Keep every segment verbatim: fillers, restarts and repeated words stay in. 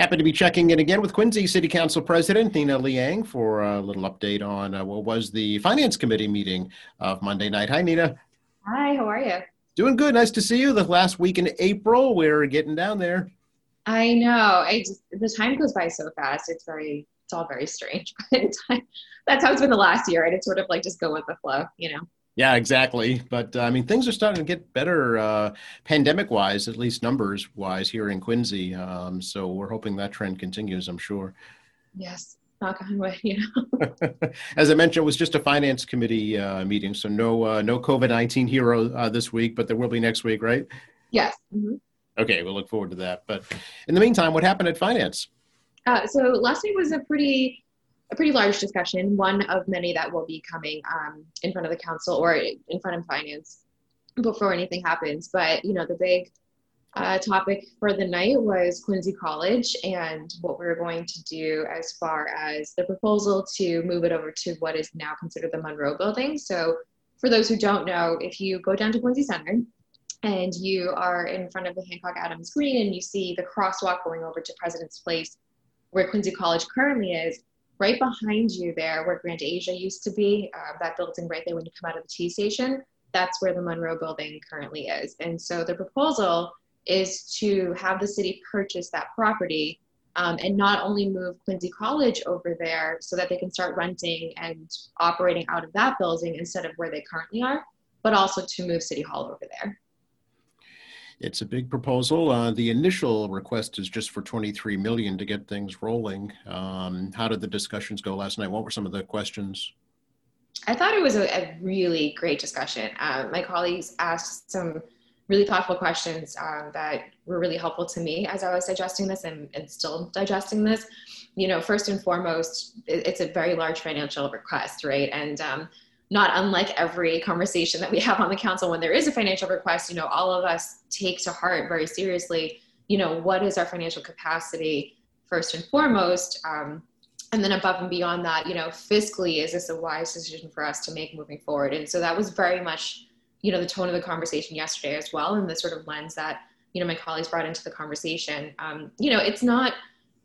Happy to be checking in again with Quincy City Council President Nina Liang for a little update on uh, what was the Finance Committee meeting of Monday night. Hi, Nina. Hi, how are you? Doing good. Nice to see you. The last week in April, we're getting down there. I know. I just the time goes by so fast. It's very, it's all very strange. But time, that's how it's been the last year, and it's sort of like just go with the flow, you know. Yeah, exactly. But uh, I mean, things are starting to get better uh, pandemic-wise, at least numbers-wise here in Quincy. Um, so we're hoping that trend continues, I'm sure. Yes, knock on wood, you know. As I mentioned, it was just a finance committee uh, meeting, so no uh, no COVID nineteen hero uh, this week, but there will be next week, right? Yes. Mhm. Okay, we'll look forward to that. But in the meantime, what happened at finance? Uh, so last night was a pretty, a pretty large discussion, one of many that will be coming um, in front of the council or in front of finance before anything happens. But you know, the big uh, topic for the night was Quincy College and what we're going to do as far as the proposal to move it over to what is now considered the Monroe Building. So for those who don't know, if you go down to Quincy Center and you are in front of the Hancock Adams Green and you see the crosswalk going over to President's Place, where Quincy College currently is, right behind you there, where Grand Asia used to be, uh, that building right there when you come out of the T station, that's where the Monroe Building currently is. And so the proposal is to have the city purchase that property um, and not only move Quincy College over there so that they can start renting and operating out of that building instead of where they currently are, but also to move City Hall over there. It's a big proposal. Uh, the initial request is just for twenty-three million dollars to get things rolling. Um, how did the discussions go last night? What were some of the questions? I thought it was a, a really great discussion. Uh, my colleagues asked some really thoughtful questions um, that were really helpful to me as I was digesting this and, and still digesting this. You know, first and foremost, it, it's a very large financial request, right? And um, not unlike every conversation that we have on the council, when there is a financial request, you know, all of us take to heart very seriously, you know, what is our financial capacity first and foremost? Um, and then above and beyond that, you know, fiscally, is this a wise decision for us to make moving forward? And so that was very much, you know, the tone of the conversation yesterday as well, and the sort of lens that, you know, my colleagues brought into the conversation. Um, you know, it's not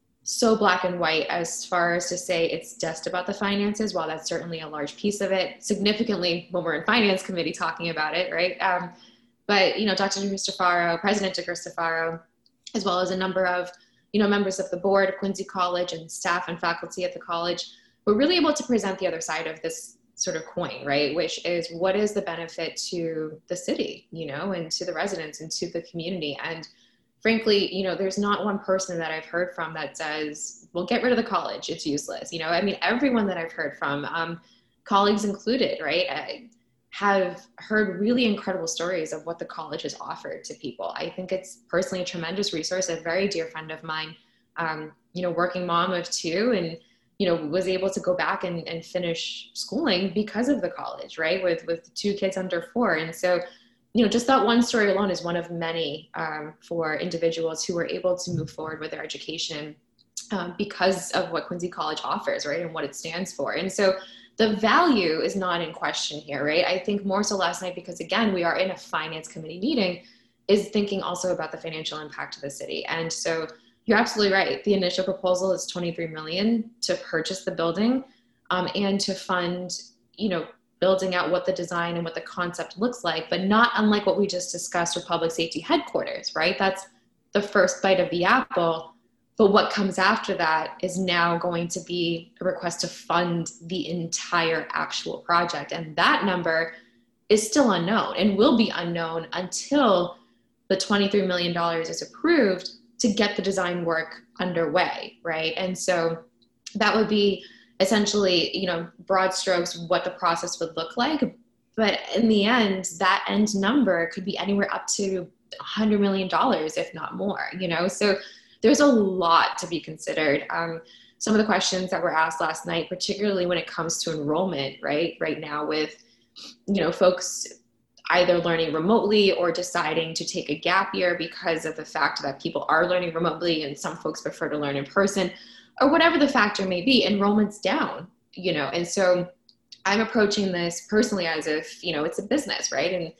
so black and white as far as to say it's just about the finances, while that's certainly a large piece of it, significantly when we're in finance committee talking about it, right? Um, but, you know, Doctor DeCristofaro, President DeCristofaro, as well as a number of, you know, members of the board of Quincy College and staff and faculty at the college, were really able to present the other side of this sort of coin, right? Which is, what is the benefit to the city, you know, and to the residents and to the community? And frankly, you know, there's not one person that I've heard from that says, well, get rid of the college, it's useless. You know, I mean, everyone that I've heard from, um, colleagues included, right, I have heard really incredible stories of what the college has offered to people. I think it's personally a tremendous resource. A very dear friend of mine, um, you know, working mom of two, and, you know, was able to go back and, and finish schooling because of the college, right, with, with two kids under four. And so, you know, just that one story alone is one of many um, for individuals who were able to move forward with their education um, because of what Quincy College offers, right, and what it stands for. And so the value is not in question here, right? I think more so last night, because again, we are in a finance committee meeting, is thinking also about the financial impact to the city. And so you're absolutely right. The initial proposal is twenty-three million dollars to purchase the building um, and to fund, you know, building out what the design and what the concept looks like, but not unlike what we just discussed with public safety headquarters, right? That's the first bite of the apple. But what comes after that is now going to be a request to fund the entire actual project. And that number is still unknown and will be unknown until the twenty-three million dollars is approved to get the design work underway, right? And so that would be essentially, you know, broad strokes, what the process would look like. But in the end, that end number could be anywhere up to one hundred million dollars, if not more, you know? So there's a lot to be considered. Um, some of the questions that were asked last night, particularly when it comes to enrollment, right? Right now with, you know, folks either learning remotely or deciding to take a gap year because of the fact that people are learning remotely and some folks prefer to learn in person, or whatever the factor may be, enrollment's down, you know? And so I'm approaching this personally as if, you know, it's a business, right? And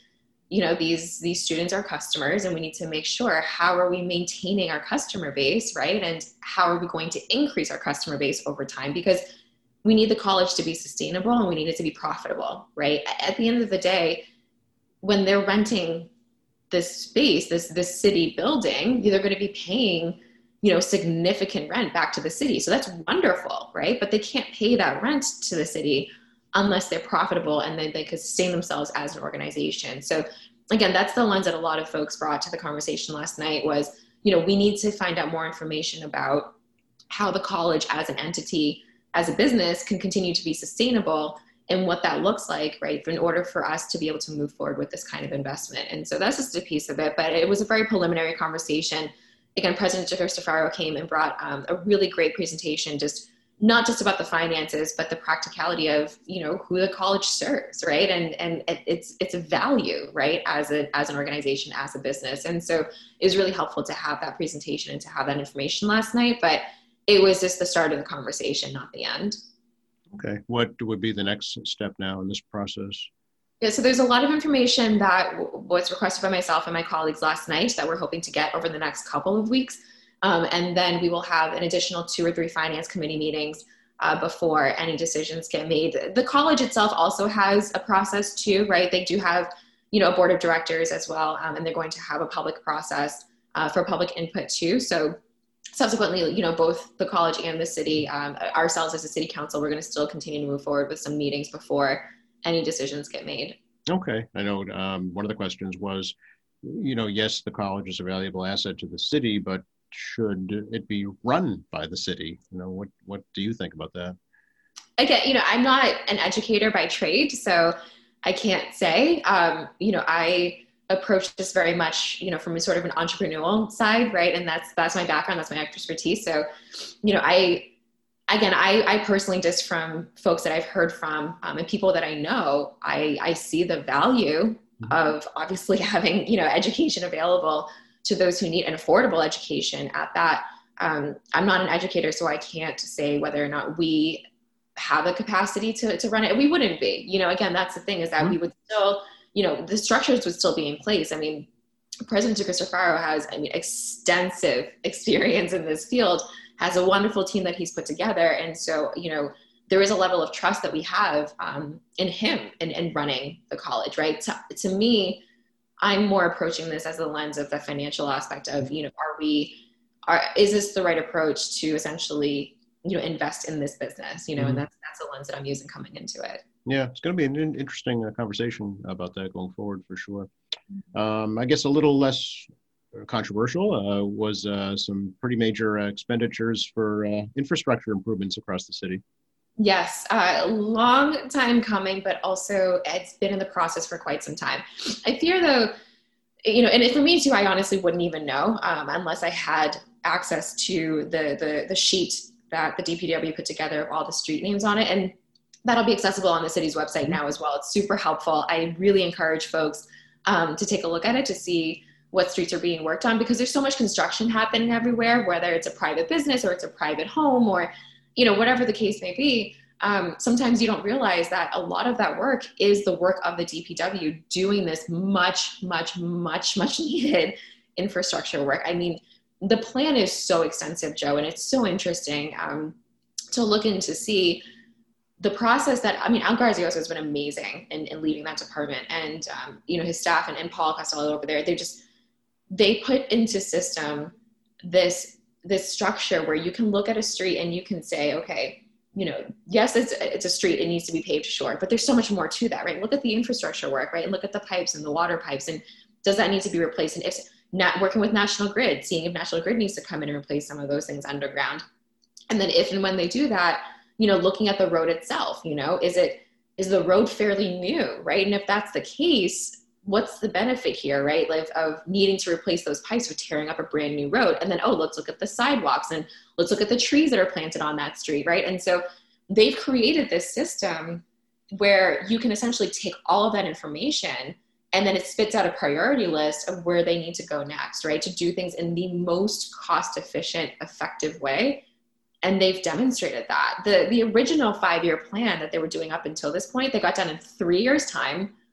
you know, these, these students are customers, and we need to make sure, how are we maintaining our customer base, right? And how are we going to increase our customer base over time? Because we need the college to be sustainable, and we need it to be profitable, right? At the end of the day, when they're renting this space, this, this city building, they're going to be paying, you know, significant rent back to the city. So that's wonderful, right? But they can't pay that rent to the city unless they're profitable and then they could sustain themselves as an organization. So again, that's the lens that a lot of folks brought to the conversation last night was, you know, we need to find out more information about how the college as an entity, as a business, can continue to be sustainable, and what that looks like, right, in order for us to be able to move forward with this kind of investment. And so that's just a piece of it, but it was a very preliminary conversation. Again, President Christofaro came and brought um, a really great presentation, just not just about the finances, but the practicality of, you know, who the college serves, right? And and it, it's it's a value, right, as a as an organization, as a business. And so it was really helpful to have that presentation and to have that information last night, but it was just the start of the conversation, not the end. Okay. What would be the next step now in this process? Yeah, so there's a lot of information that w- was requested by myself and my colleagues last night that we're hoping to get over the next couple of weeks. Um, and then we will have an additional two or three finance committee meetings uh, before any decisions get made. The college itself also has a process too, right? They do have, you know, a board of directors as well, um, and they're going to have a public process uh, for public input too. So subsequently, you know, both the college and the city, um, ourselves as a city council, we're going to still continue to move forward with some meetings before any decisions get made. Okay. I know um, one of the questions was, you know, yes, the college is a valuable asset to the city, but should it be run by the city? You know, what, what do you think about that? Again, you know, I'm not an educator by trade, so I can't say, um, you know, I approach this very much, you know, from a sort of an entrepreneurial side, right? And that's, that's my background, that's my expertise. So, you know, I, again, I, I personally, just from folks that I've heard from um, and people that I know, I, I see the value mm-hmm. of obviously having, you know, education available to those who need an affordable education at that. Um, I'm not an educator, so I can't say whether or not we have the capacity to, to run it. We wouldn't be, you know, again, that's the thing, is that mm-hmm. we would still, you know, the structures would still be in place. I mean, President Christofaro has, I mean, extensive experience in this field, has a wonderful team that he's put together. And so, you know, there is a level of trust that we have um, in him and in, in running the college, right? To, to me, I'm more approaching this as the lens of the financial aspect of, you know, are we, are, is this the right approach to essentially, you know, invest in this business, you know, mm-hmm. and that's, that's the lens that I'm using coming into it. Yeah, it's going to be an interesting uh, conversation about that going forward for sure. Um, I guess a little less controversial uh, was uh, some pretty major uh, expenditures for uh, infrastructure improvements across the city. Yes, uh, long time coming, but also it's been in the process for quite some time. I fear though, you know, and for me too, I honestly wouldn't even know um, unless I had access to the, the the sheet that the D P W put together of all the street names on it. And that'll be accessible on the city's website now as well. It's super helpful. I really encourage folks um, to take a look at it to see what streets are being worked on, because there's so much construction happening everywhere, whether it's a private business or it's a private home or, you know, whatever the case may be. Um, sometimes you don't realize that a lot of that work is the work of the D P W doing this much, much, much, much needed infrastructure work. I mean, the plan is so extensive, Joe, and it's so interesting um, to look in to see the process that, I mean, Al Garzioso has been amazing in, in leading that department, and, um, you know, his staff and, and Paul Costello over there, they just, they put into system this, this structure where you can look at a street and you can say, okay, you know, yes, it's, it's a street, it needs to be paved, sure, but there's so much more to that, right? Look at the infrastructure work, right? Look at the pipes and the water pipes, and does that need to be replaced? And if not, working with National Grid, seeing if National Grid needs to come in and replace some of those things underground. And then if and when they do that, you know, looking at the road itself, you know, is it, is the road fairly new, right? And if that's the case, what's the benefit here, right? Like of needing to replace those pipes with tearing up a brand new road. And then, oh, let's look at the sidewalks and let's look at the trees that are planted on that street, right? And so they've created this system where you can essentially take all of that information and then it spits out a priority list of where they need to go next, right? To do things in the most cost efficient, effective way. And they've demonstrated that. The, the original five-year plan that they were doing up until this point, they got done in three years' time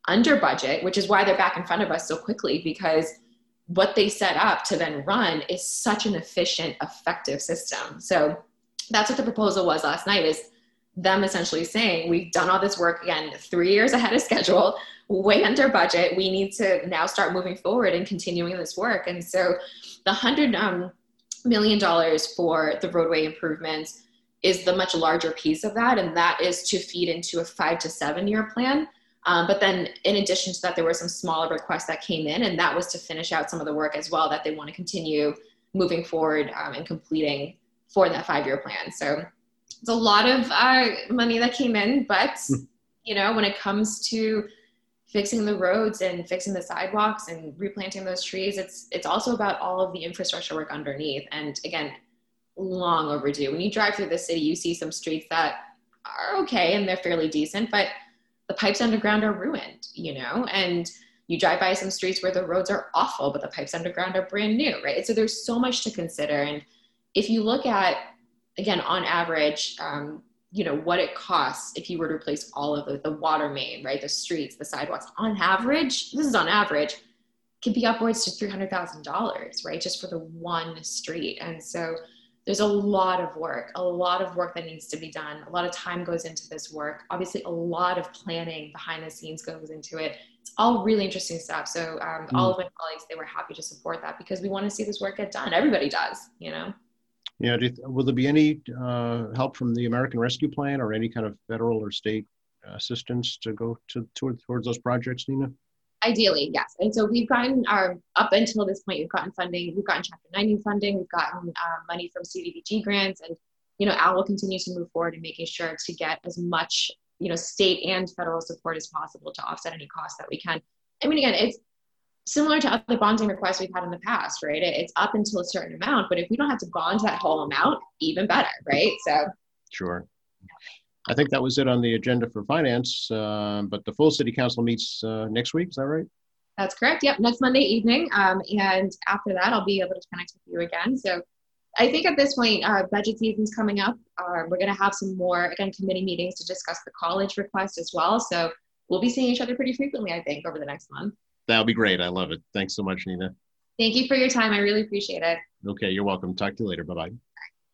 under budget, which is why they're back in front of us so quickly, because what they set up to then run is such an efficient, effective system. So that's what the proposal was last night, is them essentially saying, we've done all this work again, three years ahead of schedule, way under budget. We need to now start moving forward and continuing this work. And so the hundred um, million dollars for the roadway improvements is the much larger piece of that. And that is to feed into a five to seven year plan. Um, but then in addition to that, there were some smaller requests that came in, and that was to finish out some of the work as well that they want to continue moving forward um, and completing for that five-year plan. So it's a lot of uh, money that came in, but you know, when it comes to fixing the roads and fixing the sidewalks and replanting those trees, it's it's also about all of the infrastructure work underneath. And again, long overdue. When you drive through the city, you see some streets that are okay and they're fairly decent, but the pipes underground are ruined, you know, and you drive by some streets where the roads are awful, but the pipes underground are brand new, right? And so there's so much to consider. And if you look at, again, on average, um, you know, what it costs if you were to replace all of the, the water main, right? The streets, the sidewalks, on average, this is on average, could be upwards to three hundred thousand dollars, right? Just for the one street. And so there's a lot of work, a lot of work that needs to be done. A lot of time goes into this work. Obviously, a lot of planning behind the scenes goes into it. It's all really interesting stuff. So um, mm. all of my colleagues, they were happy to support that because we want to see this work get done. Everybody does, you know? Yeah. Do you th- will there be any uh, help from the American Rescue Plan or any kind of federal or state uh, assistance to go to, to towards those projects, Nina? Ideally, yes. And so we've gotten our, up until this point, we've gotten funding, we've gotten Chapter ninety funding, we've gotten uh, money from C D B G grants, and, you know, Al will continue to move forward in making sure to get as much, you know, state and federal support as possible to offset any costs that we can. I mean, again, it's similar to other bonding requests we've had in the past, right? It's up until a certain amount, but if we don't have to bond that whole amount, even better, right? So. Sure. I think that was it on the agenda for finance, uh, but the full city council meets uh, next week. Is that right? That's correct. Yep. Next Monday evening. Um, and after that, I'll be able to connect with you again. So I think at this point, uh, budget season's coming up. Uh, we're going to have some more, again, committee meetings to discuss the college request as well. So we'll be seeing each other pretty frequently, I think, over the next month. That'll be great. I love it. Thanks so much, Nina. Thank you for your time. I really appreciate it. Okay. You're welcome. Talk to you later. Bye-bye.